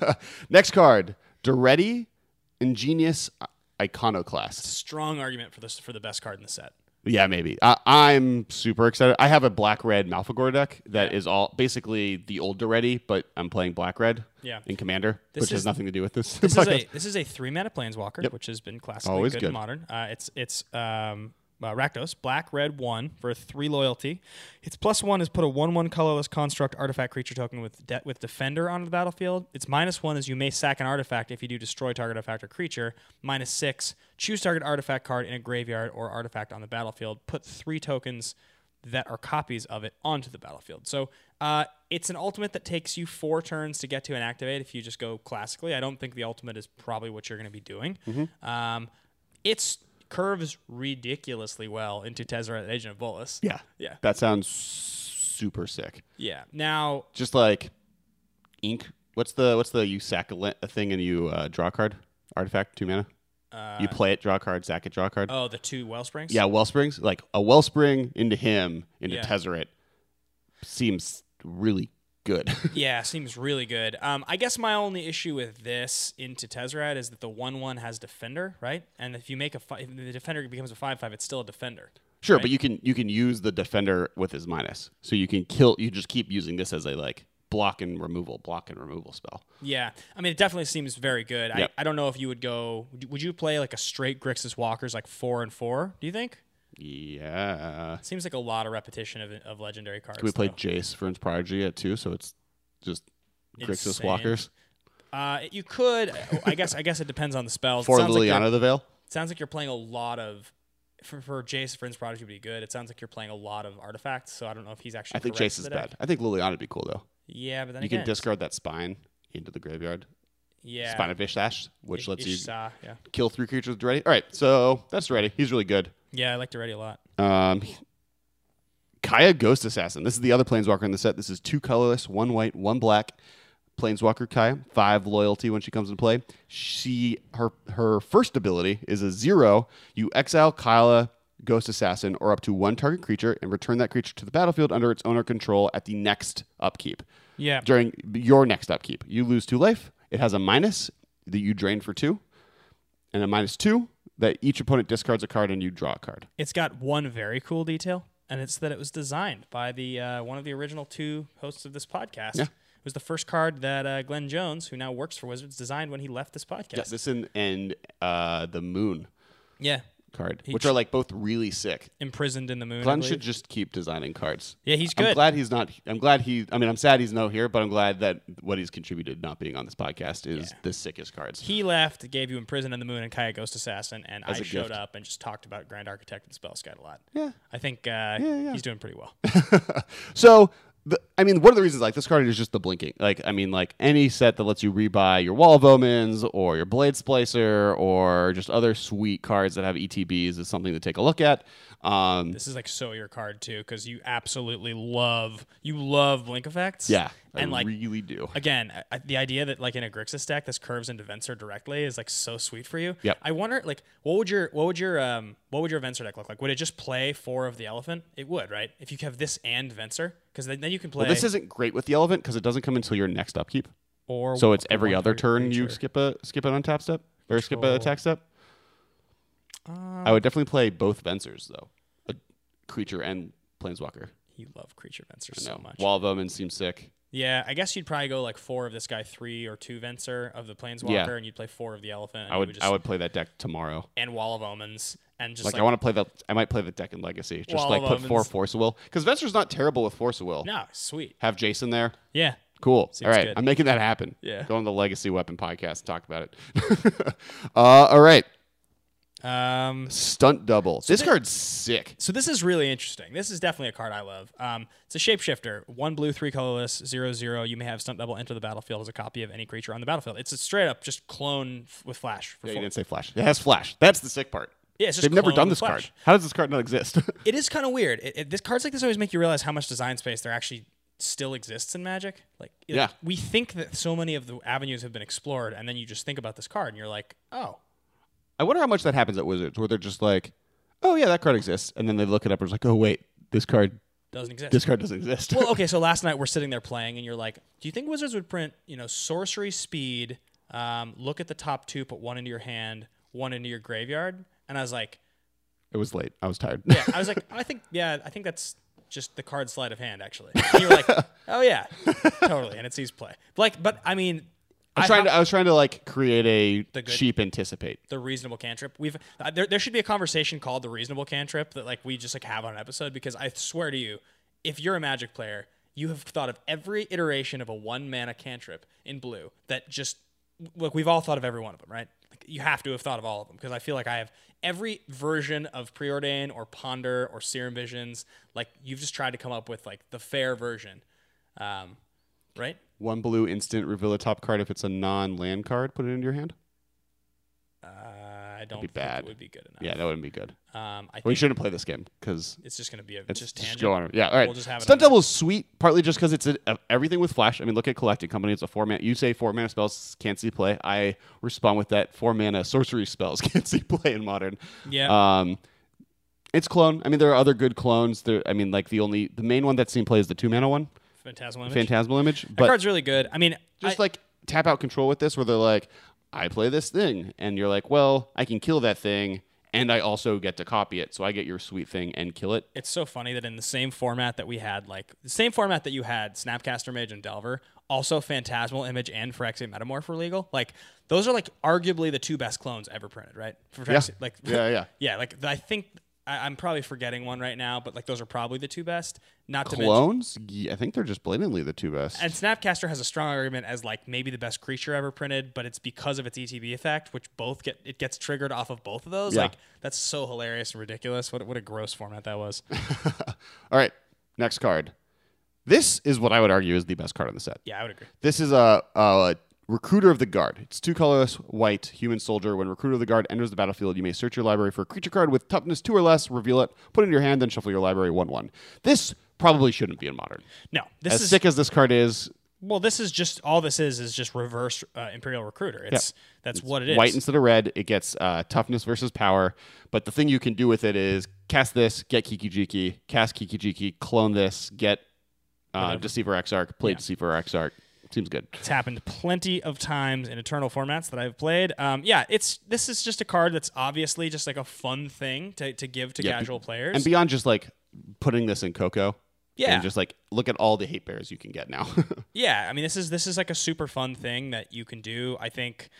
Next card, Duretti, Ingenious Iconoclast. Strong argument for this for the best card in the set. Yeah, maybe. I, I'm super excited. I have a black red Malfagor deck that Yeah. is all basically the old Duretti, but I'm playing black red. Yeah. In Commander, This which has is- nothing to do with this. This is podcast. a this is a three mana Planeswalker, Yep. which has been classically Always good, good. in modern. Uh, it's it's um, uh, Rakdos, black, red, one for three loyalty. Its plus one is put a one one colorless construct artifact creature token with de- with Defender onto the battlefield. Its minus one is you may sack an artifact if you do destroy target artifact or creature. Minus six, choose target artifact card in a graveyard or artifact on the battlefield. Put three tokens that are copies of it onto the battlefield. So uh, it's an ultimate that takes you four turns to get to and activate if you just go classically. I don't think the ultimate is probably what you're going to be doing. Mm-hmm. Um, it's curves ridiculously well into Tezzeret, Agent of Bolas. Yeah. Yeah. That sounds super sick. Yeah. Now, Just like ink. What's the what's the you sack a, li- a thing and you uh, draw a card? Artifact, two mana. uh, You play it, draw a card, sack it, draw a card. oh, the two Wellsprings? Yeah, Wellsprings. Like a Wellspring into him, into Yeah. Tezzeret seems really good. Yeah, seems really good. Um, I guess my only issue with this into Tezzeret is that the one one has Defender, right? And if you make a fi- if the Defender becomes a five five, it's still a Defender. Sure, Right. but you can you can use the defender with his minus. So you can kill you just keep using this as a like block and removal, block and removal spell. Yeah, I mean, it definitely seems very good. Yep. I, I don't know if you would go. Would you play like a straight Grixis Walkers, like four and four? Do you think? Yeah. Seems like a lot of repetition of, of legendary cards. Can we play though. Jace for its prodigy at two? So it's just Grixis Insane. Walkers Uh, you could. I guess. I guess it depends on the spells. for it sounds like Liliana you're- the Veil. it sounds like you're playing a lot of. For, for Jace, Friend's Prodigy would be good. It sounds like you're playing a lot of artifacts, so I don't know if he's actually. I think correct Jace for is the deck. bad. I think Liliana would be cool though. Yeah, but then You again, can discard that spine into the graveyard. Yeah, Spine of Ishsash, which Ish- lets you Ishsa, yeah, kill three creatures with Duretti. All right, so that's Duretti. He's really good. yeah. I like Duretti a lot. Um, Kaya Ghost Assassin. This is the other Planeswalker in the set. This is two colorless, one white, one black. Planeswalker Kaya, five loyalty when she comes into play. She her her first ability is a zero. You exile Kaya Ghost Assassin or up to one target creature and return that creature to the battlefield under its owner control at the next upkeep. Yeah, During your next upkeep, you lose two life. It has a minus that you drain for two, and a minus two that each opponent discards a card and you draw a card. it's got one very cool detail, and it's that it was designed by the uh, one of the original two hosts of this podcast. Yeah. It was the first card that uh, Glenn Jones, who now works for Wizards, designed when he left this podcast. Yeah, this and, and uh, the Moon yeah, card, He which ch- are like both really sick. imprisoned in the moon. I Glenn believe. should just keep designing cards. Yeah, he's I'm good. glad he's not. I'm glad he. I mean, I'm sad he's no here, but I'm glad that what he's contributed not being on this podcast is Yeah. the sickest cards. He left, gave you Imprisoned in the Moon and Kaya Ghost Assassin, and As I a showed gift. up and just talked about Grand Architect and Spellskite a lot. Yeah. I think uh, yeah. he's doing pretty well. So, the, I mean, one of the reasons like this card is just the blinking. Like, I mean, like any set that lets you rebuy your Wall of Omens or your Blade Splicer or just other sweet cards that have E T Bs is something to take a look at. Um, This is like so your card too, because you absolutely love you love blink effects. Yeah, And, like, really do. Again, I, the idea that like in a Grixis deck, this curves into Venser directly is like so sweet for you. Yep. I wonder, like, what would your what would your um what would your Venser deck look like? Would it just play four of the elephant? It would, right? If you have this and Venser, because then, then you can play. Well, this isn't great with the elephant because it doesn't come until your next upkeep. Or so it's a every other one-target turn you creature. skip a skip an untap step or skip Control. an attack step. Um, I would definitely play both Vensers though, a creature and planeswalker. You love creature Venser I so know. much. Wall of Omen seems sick. Yeah, I guess you'd probably go like four of this guy, three or two Venser of the Planeswalker, Yeah. and you'd play four of the Elephant. And I you would just, I would play that deck tomorrow. and Wall of Omens, and just Like, like, I want to play that. I might play the deck in Legacy. Just Wall like of put four Omens. Force of Will because Venser's not terrible with Force of Will. no, sweet. Have Jason there. Yeah, Cool. Seems all right, good. I'm making that happen. Yeah. Go on the Legacy Weapon podcast and talk about it. uh, all right, Um, Stunt Double. this thi- card's sick. so this is really interesting. This is definitely a card I love. Um, it's a shapeshifter, one blue, three colorless, zero zero. You may have Stunt Double enter the battlefield as a copy of any creature on the battlefield. It's a straight up just clone f- with flash. For Yeah, you four. didn't say Flash. It has Flash. That's the sick part. Yeah, it's just They've never clone done with this flash. card. How does this card not exist? It is kind of weird. It, it, this cards like this always make you realize how much design space there actually still exists in Magic. Like, it- Yeah. we think that so many of the avenues have been explored, and then you just think about this card, and you're like, oh, I wonder how much that happens at Wizards, where they're just like, "Oh yeah, that card exists," and then they look it up and it's like, "Oh wait, this card, doesn't exist. this card doesn't exist." Well, okay, so last night we're sitting there playing, and you're like, do you think Wizards would print, you know, sorcery speed, um, look at the top two, put one into your hand, one into your graveyard? And I was like, It was late. I was tired. yeah, I was like, I think, yeah, I think that's just the card sleight of hand, actually. And you were like, oh yeah, totally, and it sees play. Like, but I mean, I was I trying have- to. I was trying to like create The a good- cheap anticipate. the reasonable cantrip. We've uh, there, there should be a conversation called the reasonable cantrip that like we just like have on an episode, because I swear to you, if you're a Magic player, you have thought of every iteration of a one mana cantrip in blue that just look. We've all thought of every one of them, right? Like, you have to have thought of all of them, because I feel like I have every version of Preordain or Ponder or Serum Visions. Like, you've just tried to come up with like the fair version, um, right? One blue instant reveal a top card if it's a non-land card. Put it into your hand. Uh, I don't be think bad. it would be good enough. Yeah, that wouldn't be good. Um, I We think shouldn't play this game because it's just going to be a it's just just tangent. go on. Yeah, all right. We'll just have it Stunt on Double is sweet, partly just because it's a, a- everything with Flash. I mean, look at Collecting Company. It's a four mana. You say four mana spells can't see play. I respond with that four mana sorcery spells can't see play in Modern. Yeah. Um, it's clone. I mean, there are other good clones. There. I mean, like the only the main one that's seen play is the two mana one, Phantasmal Image. Phantasmal Image. That But card's really good. I mean, just I- like tap out control with this, where they're like, I play this thing, and you're like, well, I can kill that thing, and I also get to copy it, so I get your sweet thing and kill it. it's so funny that in the same format that we had, like the same format that you had Snapcaster Mage and Delver, also Phantasmal Image and Phyrexian Metamorph were legal. Like, those are like arguably the two best clones ever printed, right? For Yeah. Phyrexian- Like, Yeah, yeah. yeah. Like, I think I, I'm probably forgetting one right now, but like those are probably the two best. Not to mention. Clones? Yeah, I think they're just blatantly the two best. And Snapcaster has a strong argument as like maybe the best creature ever printed, but it's because of its E T B effect, which both get it gets triggered off of both of those. Yeah. Like, that's so hilarious and ridiculous. What what a gross format that was. All right, next card. This is what I would argue is the best card on the set. Yeah, I would agree. This is a, a Recruiter of the Guard. It's two colorless, white, human soldier. When Recruiter of the Guard enters the battlefield, you may search your library for a creature card with toughness two or less, reveal it, put it in your hand, then shuffle your library one one. This probably shouldn't be in Modern. No, this As is sick as this card is, well. This is just all this is is just reverse uh, Imperial Recruiter. It's that's what it is. white instead of red. It gets uh, toughness versus power. But the thing you can do with it is cast this, get Kiki Jiki, cast Kiki Jiki, clone this, get uh, Whatever. Deceiver Exarch, play Yeah. Deceiver Exarch. Seems good. It's happened plenty of times in Eternal formats that I've played. Um, yeah, it's this is just a card that's obviously just like a fun thing to, to give to Yeah, be- casual players. And beyond just like putting this in Coco, Yeah. and just like look at all the hate bears you can get now. Yeah, I mean this is this is like a super fun thing that you can do. I think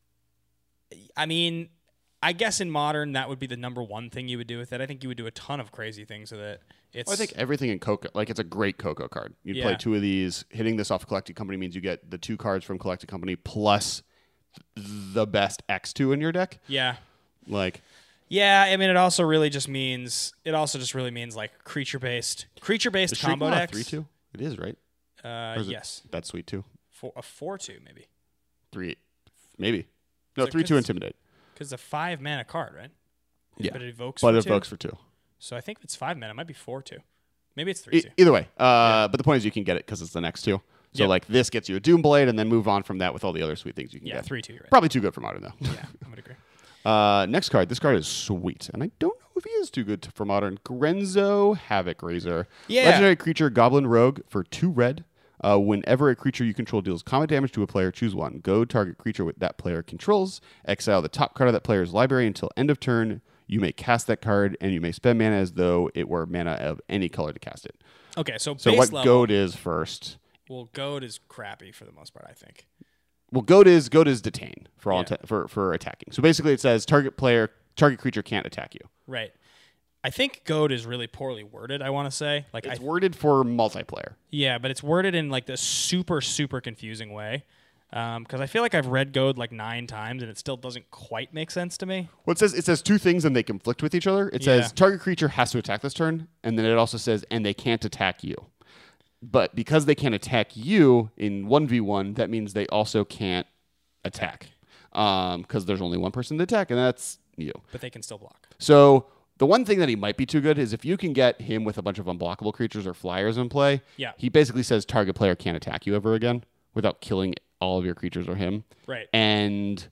I mean I guess in Modern that would be the number one thing you would do with it. I think you would do a ton of crazy things with it. It's Well, I think everything in Coco, like it's a great Coco card. You'd play Yeah. two of these. Hitting this off Collected Company means you get the two cards from Collected Company plus the best X two in your deck. yeah. Like, Yeah, I mean it also really just means it also just really means like creature based creature based is combo Shriek not a decks. three two? It is, right? Uh Or is it- yes. That's sweet too. For a four two maybe. Three, maybe. No, So three two cause- Intimidate. Because it's a five mana card, right? Yeah, But it evokes but for it two? evokes for two. So I think if it's five mana, it might be four two. Maybe it's three E- two. either way, uh, but the point is you can get it because it's the next two. So Yep. like this gets you a Doomblade, and then move on from that with all the other sweet things you can Yeah, get. three two. You're right. Probably too good for Modern though. Yeah, I would agree. Uh, next card. This card is sweet, and I don't know if he is too good to, for Modern. Grenzo Havoc Razor. Yeah. Legendary creature, Goblin Rogue for two red. Uh, whenever a creature you control deals combat damage to a player, choose one. Go target creature with that player controls. Exile the top card of that player's library until end of turn. You may cast that card, and you may spend mana as though it were mana of any color to cast it. Okay, so So base what level, Goad is first? well, Goad is crappy for the most part, I think. Well, Goad is Goad is detain for all Yeah. inte- for for attacking. So basically, it says target player target creature can't attack you. Right. I think Goad is really poorly worded, I want to say. Like It's I worded for multiplayer. Yeah, but it's worded in like this super, super confusing way. Because I feel like I've read Goad like nine times and it still doesn't quite make sense to me. Well, it says it says two things and they conflict with each other. It Yeah. says target creature has to attack this turn, and then it also says and they can't attack you. But because they can't attack you in one v one, that means they also can't attack. Um, because there's only one person to attack, and that's you. But they can still block. So the one thing that he might be too good is if you can get him with a bunch of unblockable creatures or flyers in play. Yeah. He basically says target player can't attack you ever again without killing all of your creatures or him. Right. And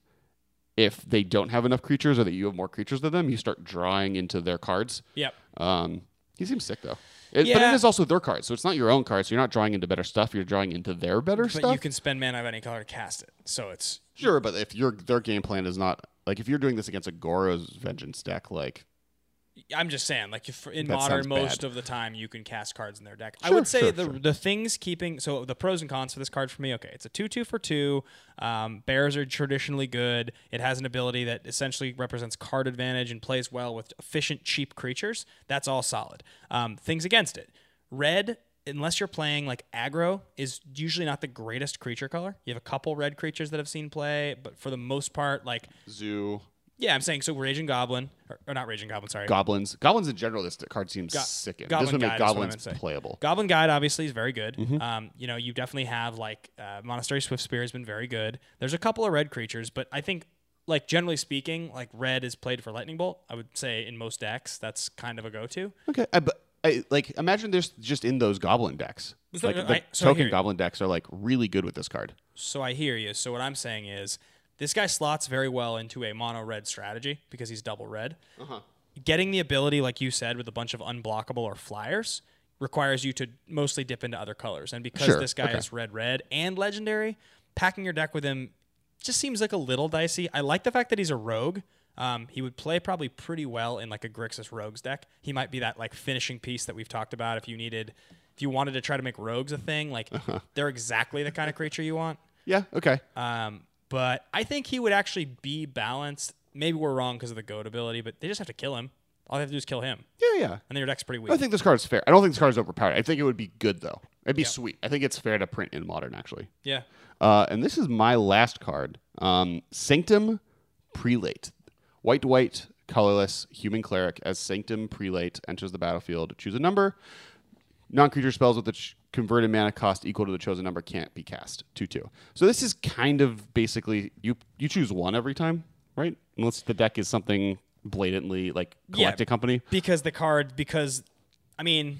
if they don't have enough creatures or that you have more creatures than them, you start drawing into their cards. Yep. Um, he seems sick though. It, But Yeah. it is also their cards, so it's not your own cards. So you're not drawing into better stuff. You're drawing into their better But stuff. you can spend mana of any color to cast it. So it's Sure, but if your their game plan is not like if you're doing this against a Goro's Vengeance deck, like I'm just saying, like if in That modern, sounds most bad. of the time you can cast cards in their deck. I Sure, would say sure, the sure. the things keeping so the pros and cons for this card for me. Okay, it's a two two for two. Um, bears are traditionally good. It has an ability that essentially represents card advantage and plays well with efficient, cheap creatures. That's all solid. Um, things against it: red. Unless you're playing like aggro, is usually not the greatest creature color. You have a couple red creatures that have seen play, but for the most part, like Zoo, yeah, I'm saying so. Raging Goblin, or, or not Raging Goblin, sorry. Goblins. Goblins in general, this card seems Go- sick in. Goblin This would make Guide is what I Goblins meant to say. playable. Goblin Guide obviously is very good. Mm-hmm. Um, you know, you definitely have like uh, Monastery Swift Spear has been very good. There's a couple of red creatures, but I think like generally speaking, like red is played for Lightning Bolt. I would say in most decks that's kind of a go-to. Okay, I, but I, like imagine there's just in those Goblin decks. So- Like I- the so I hear token you. Goblin decks are like really good with this card. So I hear you. So what I'm saying is this guy slots very well into a mono red strategy because he's double red. Uh-huh. Getting the ability, like you said, with a bunch of unblockable or flyers requires you to mostly dip into other colors. And because Sure, this guy okay. is red red and legendary, packing your deck with him just seems like a little dicey. I like the fact that he's a rogue. Um, he would play probably pretty well in like a Grixis Rogues deck. He might be that like finishing piece that we've talked about. If you needed, if you wanted to try to make rogues a thing, like Uh-huh. they're exactly the kind of creature you want. Yeah. Okay. Um, but I think he would actually be balanced. Maybe we're wrong because of the goat ability, but they just have to kill him. All they have to do is kill him, Yeah. Yeah. and then your deck's pretty weak. I think this card is fair. I don't think this card is overpowered. I think it would be good though. It'd be Yeah. sweet. I think it's fair to print in Modern actually. yeah. Uh, and this is my last card. Um, Sanctum Prelate. White, white, colorless, human cleric. As Sanctum Prelate enters the battlefield, choose a number. Non-creature spells with the ch- converted mana cost equal to the chosen number can't be cast. two two. So this is kind of basically, you you choose one every time, right? Unless the deck is something blatantly like Yeah. Collected Company. Because the card, because, I mean,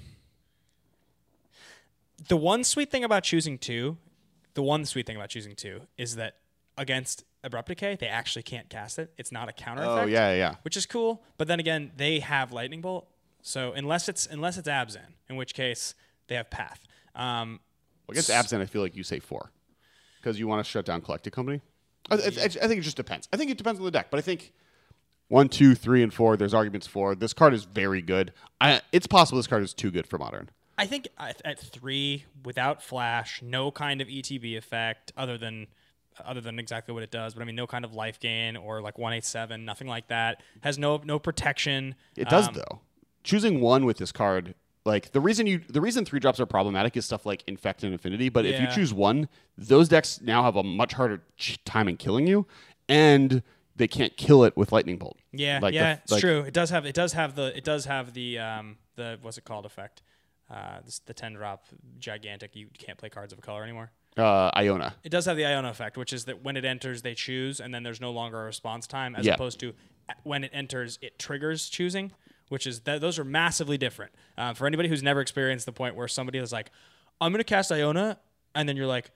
the one sweet thing about choosing two, the one sweet thing about choosing two is that against Abrupt Decay, they actually can't cast it. It's not a counter Oh, effect. yeah, yeah. Which is cool. But then again, they have Lightning Bolt. So unless it's unless it's Abzan, in which case they have Path. Um, Well, against Absent, I feel like you say four because you want to shut down Collected Company. I, I, I think it just depends. I think it depends on the deck, but I think one, two, three, and four. There's arguments for this card is very good. I, it's possible this card is too good for Modern. I think at, at three, without flash, no kind of E T B effect other than other than exactly what it does. But I mean, no kind of life gain or like one eight seven, nothing like that. Has no no protection. It does Um, though. Choosing one with this card, like the reason you the reason three drops are problematic is stuff like Infect and Affinity. But if you Yeah. choose one, those decks now have a much harder ch- time in killing you, and they can't kill it with Lightning Bolt. Yeah, Like the- yeah, it's like- true. It does have it does have the it does have the um the what's it called effect. Uh, this, the ten drop gigantic. You can't play cards of a color anymore. Uh, Iona. It does have the Iona effect, which is that when it enters, they choose, and then there's no longer a response time, as Yeah. opposed to uh, when it enters, it triggers choosing, which is that those are massively different. Uh, for anybody who's never experienced the point where somebody is like, "I'm going to cast Iona," and then you're like,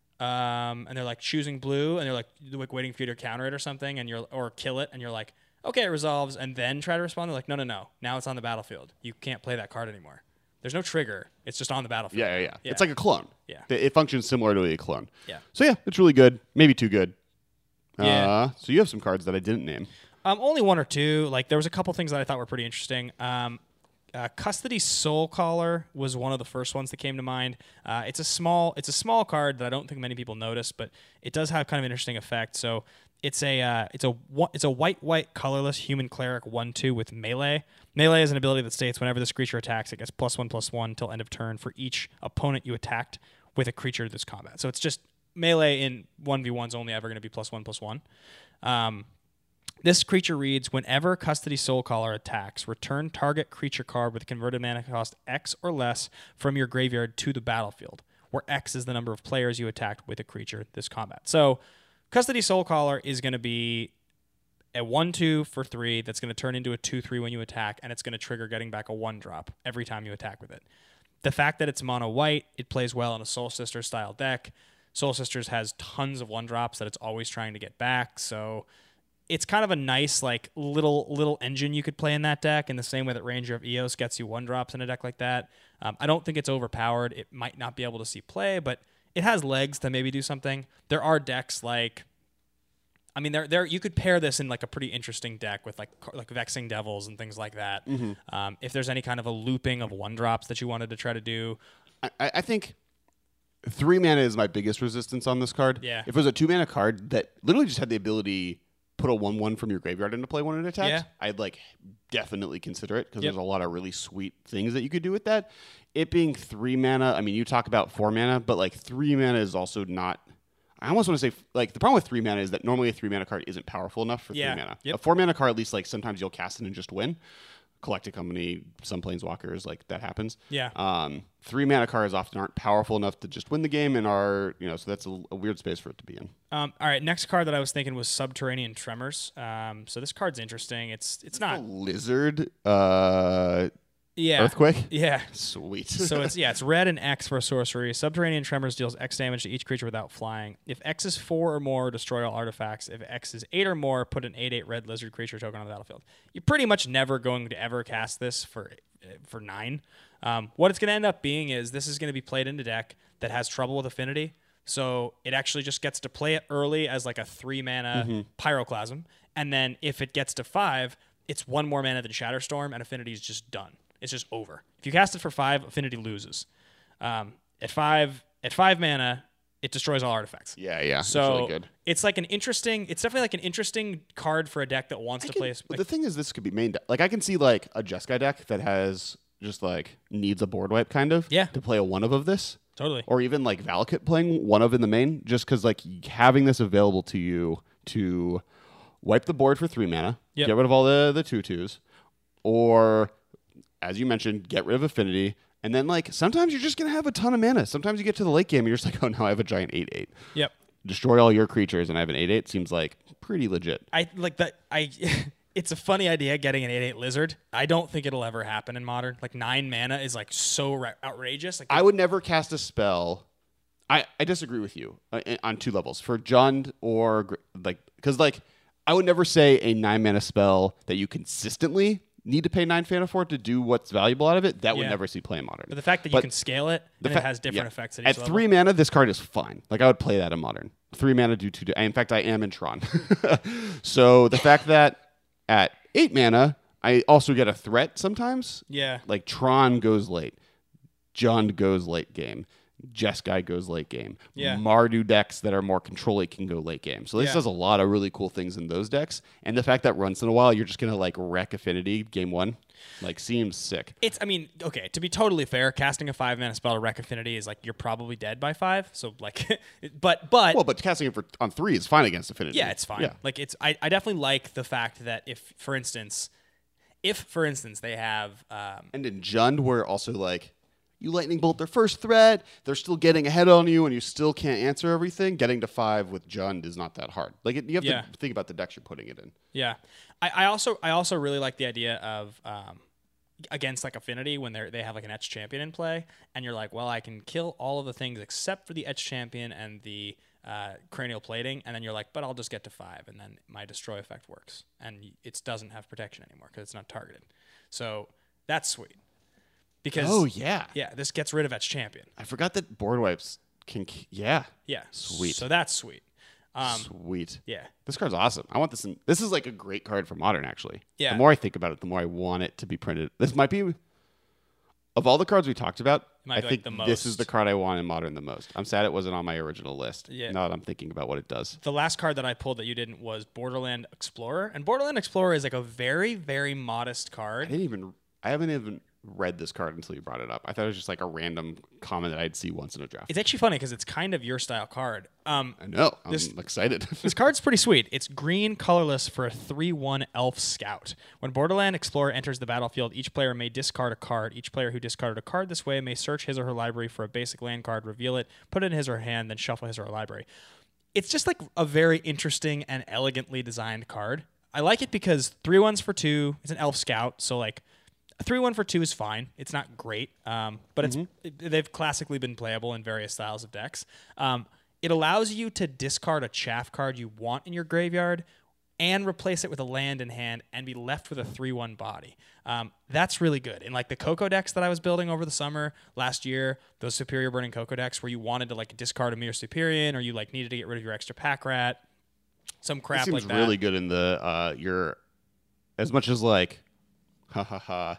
um, and they're like choosing blue, and they're like, like waiting for you to counter it or something, and you're or kill it, and you're like, okay, it resolves, and then try to respond. They're like, no, no, no, now it's on the battlefield. You can't play that card anymore. There's no trigger. It's just on the battlefield. Yeah, yeah, yeah. yeah. It's like a clone. Yeah. It, it functions similar to a clone. Yeah. So yeah, it's really good. Maybe too good. Yeah. Uh, so you have some cards that I didn't name. Um, only one or two. Like there was a couple things that I thought were pretty interesting. Um, uh, Custody Soul Caller was one of the first ones that came to mind. Uh, it's a small, it's a small card that I don't think many people notice, but it does have kind of an interesting effect. So it's a, uh, it's a, it's a white, white, colorless human cleric one two with melee. Melee is an ability that states whenever this creature attacks, it gets plus one plus one till end of turn for each opponent you attacked with a creature this combat. So it's just melee in one v one's only ever going to be plus one plus one. Um, This creature reads, whenever Custody Soul Caller attacks, return target creature card with a converted mana cost X or less from your graveyard to the battlefield, where X is the number of players you attacked with a creature this combat. So Custody Soul Caller is going to be a one two for three that's going to turn into a two three when you attack, and it's going to trigger getting back a one drop every time you attack with it. The fact that it's mono white, it plays well in a Soul Sisters style deck. Soul Sisters has tons of one drops that it's always trying to get back, so it's kind of a nice like little little engine you could play in that deck in the same way that Ranger of Eos gets you one drops in a deck like that. Um, I don't think it's overpowered. It might not be able to see play, but it has legs to maybe do something. There are decks like, I mean, there there you could pair this in like a pretty interesting deck with like like Vexing Devils and things like that. Mm-hmm. Um, if there's any kind of a looping of one drops that you wanted to try to do, I, I think three mana is my biggest resistance on this card. Yeah. If it was a two mana card that literally just had the ability put a one one from your graveyard into play when it attacks, Yeah. I'd like definitely consider it because Yep. there's a lot of really sweet things that you could do with that. It being three mana, I mean, you talk about four mana, but like three mana is also not. I almost want to say like the problem with three mana is that normally a three mana card isn't powerful enough for Yeah. three mana. Yep. A four mana card, at least like sometimes you'll cast it and just win. Collected Company, some Planeswalkers, like that happens. Yeah. Um, three mana cards often aren't powerful enough to just win the game and are, you know, so that's a, a weird space for it to be in. Um, all right, next card that I was thinking was Subterranean Tremors. Um, so this card's interesting. It's it's A not lizard, uh, yeah earthquake. yeah. Sweet. So it's yeah, it's red and X for a sorcery. Subterranean Tremors deals X damage to each creature without flying. If X is four or more, destroy all artifacts. If X is eight or more, put an eight eight red lizard creature token on the battlefield. You're pretty much never going to ever cast this for for nine. Um, what it's going to end up being is this is going to be played in a deck that has trouble with affinity. So it actually just gets to play it early as like a three mana Mm-hmm. Pyroclasm, and then if it gets to five, it's one more mana than Shatterstorm, and affinity is just done. It's just over. If you cast it for five, affinity loses. Um, at five, at five mana, it destroys all artifacts. yeah, yeah. So it's really good. it's like an interesting. It's definitely like an interesting card for a deck that wants to Can- play. but Like, the thing is, this could be main deck. Like I can see like a Jeskai deck that has just like needs a board wipe kind of. Yeah. To play a one of of this. totally. Or even like Valakut playing one of in the main, just because like having this available to you to wipe the board for three mana, Yep. get rid of all the the two twos, or as you mentioned, get rid of affinity, and then like sometimes you're just gonna have a ton of mana. Sometimes you get to the late game and you're just like, oh no, I have a giant eight eight. Yep. Destroy all your creatures and I have an eight eight. Seems like pretty legit. I like that. I. It's a funny idea getting an eight eight lizard. I don't think it'll ever happen in Modern. Like nine mana is like so ra- outrageous. Like I would never cast a spell. I, I disagree with you uh, on two levels for Jund or Gr- like because like I would never say a nine mana spell that you consistently need to pay nine mana for to do what's valuable out of it. That would Yeah. never see play in Modern. But the fact that you But can scale it the and fa- it has different yeah. effects at At each level. three mana, this card is fine. Like I would play that in Modern. Three mana do two. In fact, I am in Tron. So the fact that at eight mana, I also get a threat sometimes. Yeah. Like Tron goes late, Jund goes late game, Jeskai goes late game. Yeah. Mardu decks that are more control-y can go late game. So this Yeah. does a lot of really cool things in those decks. And the fact that once in a while you're just gonna like wreck affinity game one, like seems sick. It's, I mean, okay, to be totally fair, casting a five mana spell to wreck affinity is like you're probably dead by five. So like, but but Well, but casting it for on three is fine against affinity. yeah, it's fine. Yeah. Like it's, I, I definitely like the fact that if, for instance, if for instance they have, um, And in Jund, where also like you lightning bolt their first threat, they're still getting ahead on you, and you still can't answer everything. Getting to five with Jund is not that hard. Like it, you have Yeah. to think about the decks you're putting it in. yeah, I, I also I also really like the idea of um, against like Affinity when they they have like an Etch Champion in play, and you're like, well, I can kill all of the things except for the Etch Champion and the uh, Cranial Plating, and then you're like, but I'll just get to five, and then my Destroy effect works, and it doesn't have protection anymore because it's not targeted. So that's sweet. Because Oh yeah, yeah, this gets rid of Etch Champion. I forgot that board wipes can. Yeah, Yeah, Sweet. So that's sweet. Um, sweet. yeah, This card's awesome. I want this. In, this is like a great card for Modern, actually. Yeah. The more I think about it, the more I want it to be printed. This might be, of all the cards we talked about, might I be, think like, the this is most. the card I want in Modern the most. I'm sad it wasn't on my original list. Yeah. Now that I'm thinking about what it does. the last card that I pulled that you didn't was Borderland Explorer, and Borderland Explorer is like a very very modest I card. didn't even. I haven't even read this card until you brought it up. I thought it was just like a random comment that I'd see once in a draft. It's actually funny because it's kind of your style card. Um, I know. I'm This- excited. This card's pretty sweet. It's green, colorless for a three one Elf Scout. When Borderland Explorer enters the battlefield, each player may discard a card. Each player who discarded a card this way may search his or her library for a basic land card, reveal it, put it in his or her hand, then shuffle his or her library. It's just like a very interesting and elegantly designed card. I like it because three ones for two. It's an Elf Scout, so like a three one for two is fine. It's not great, um, but it's it, they've classically been playable in various styles of decks. Um, it allows you to discard a chaff card you want in your graveyard and replace it with a land in hand and be left with a three one body. Um, that's really good. In like the Coco decks that I was building over the summer last year, those Superior Burning Coco decks where you wanted to like discard a Mere Superior or you like needed to get rid of your extra pack rat, some crap It seems like that. really good in the uh, your as much as like ha ha ha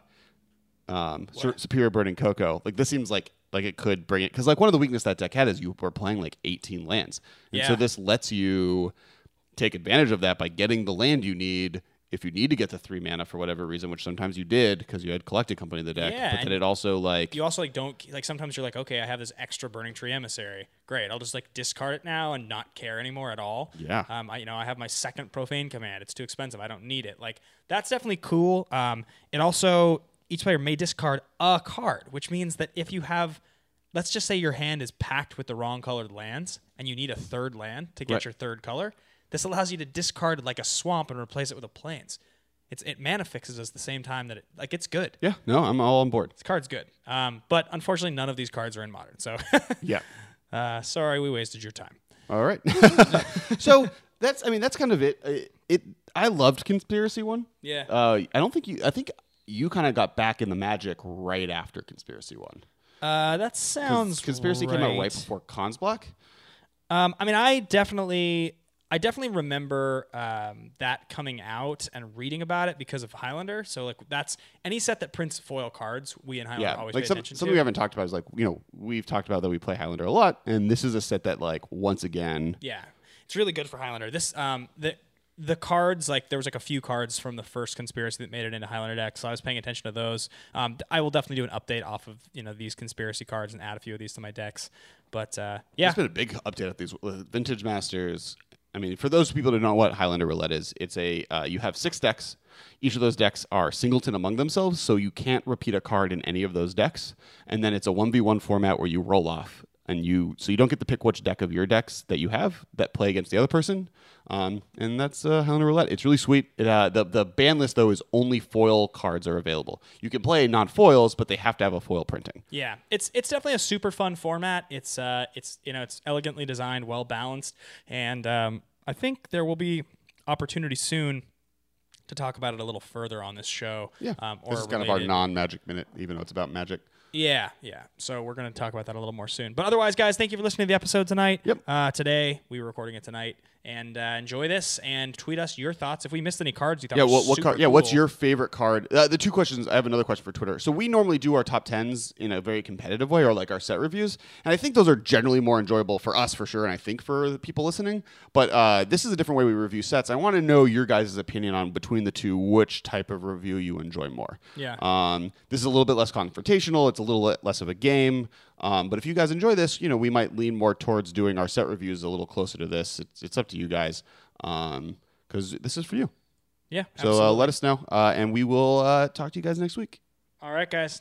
um, Sur- Superior Burning Cocoa. Like this seems like like it could bring it because like one of the weaknesses that deck had is you were playing like eighteen lands, and so Yeah. this lets you take advantage of that by getting the land you need. If you need to get the three mana for whatever reason, which sometimes you did because you had Collected Company in the deck, Yeah, but then and it also like You also like don't like sometimes you're like, okay, I have this extra Burning Tree Emissary. Great, I'll just like discard it now and not care anymore at all. Yeah. Um, I you know I have my second Profane Command. It's too expensive. I don't need it. Like that's definitely cool. Um, it also each player may discard a card, which means that if you have, let's just say your hand is packed with the wrong colored lands and you need a third land to get Right. your third color. This allows you to discard like a swamp and replace it with a plains. It's it mana fixes us the same time that it like it's good. yeah, no, I'm all on board. This card's good. Um, but unfortunately, none of these cards are in Modern. So, Yeah. uh, sorry we wasted your time. All right. So that's, I mean, that's kind of it. It, it I loved Conspiracy One. Yeah. Uh, I don't think you, I think you kind of got back in the Magic right after Conspiracy One. Uh, that 'Cause sounds Conspiracy right. came out right before Cons Block. Um, I mean, I definitely, I definitely remember um, that coming out and reading about it because of Highlander. So like that's any set that prints foil cards. We in Highlander Yeah. always Like pay some, attention something to. we haven't talked about is like, you know, we've talked about that we play Highlander a lot. And this is a set that like, once again, Yeah, it's really good for Highlander. This um the the cards like there was like a few cards from the first Conspiracy that made it into Highlander deck, so I was paying attention to those. Um, I will definitely do an update off of you know these Conspiracy cards and add a few of these to my decks. But uh, yeah, there's been a big update of these uh, Vintage Masters. I mean, for those people who don't know what Highlander Roulette is, it's a uh, you have six decks. Each of those decks are singleton among themselves, so you can't repeat a card in any of those decks. And then it's a one v one format where you roll off, and you so you don't get to pick which deck of your decks that you have that play against the other person. Um, and that's uh, Highlander Roulette. It's really sweet. It, uh, the the ban list though is only foil cards are available. You can play non foils, but they have to have a foil printing. yeah, it's it's definitely a super fun format. It's uh it's you know it's elegantly designed, well balanced, and um, I think there will be opportunity soon to talk about it a little further on this show. Yeah, um, or this is a kind of our related- non-magic minute, even though it's about magic. Yeah, yeah. So we're going to talk about that a little more soon. But otherwise, guys, thank you for listening to the episode tonight. Yep. Uh, today, we were recording it tonight. And uh, enjoy this and tweet us your thoughts. If we missed any cards you thought Yeah, were what, what super card? Yeah, what's cool. your favorite card? Uh, the two questions. I have another question for Twitter. So we normally do our top tens in a very competitive way, or like our set reviews, and I think those are generally more enjoyable for us for sure, and I think for the people listening. But uh, this is a different way we review sets. I want to know your guys' opinion on between the two, which type of review you enjoy more. Yeah. Um, this is a little bit less confrontational. It's a little le- less of a game. Um, but if you guys enjoy this, you know, we might lean more towards doing our set reviews a little closer to this. It's it's up to you guys. Um, because this is for you. Yeah, So uh, absolutely. let us know, uh, and we will uh, talk to you guys next week. All right, guys.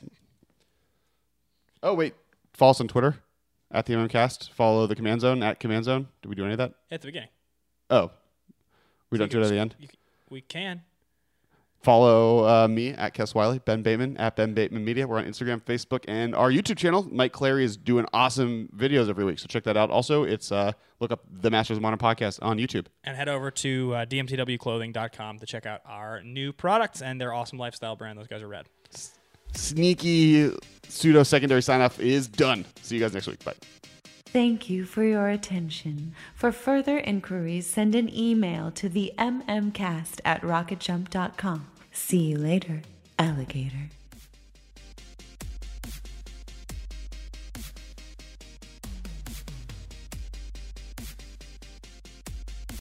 Oh, wait. Follow us on Twitter, at the MMCast. Follow the Command Zone, at Command Zone. Did we do any of that? At the beginning. Oh. We don't do it at the end? You, we can. Follow uh, me at Kes Wiley, Ben Bateman at Ben Bateman Media. We're on Instagram, Facebook, and our YouTube channel. Mike Clary is doing awesome videos every week, so check that out. Also, it's uh, look up the Masters of Modern podcast on YouTube. And head over to uh, D M T W clothing dot com to check out our new products and their awesome lifestyle brand. Those guys are rad. Sneaky pseudo secondary sign off is done. See you guys next week. Bye. Thank you for your attention. For further inquiries, send an email to the m m cast at rocket jump dot com. See you later, alligator.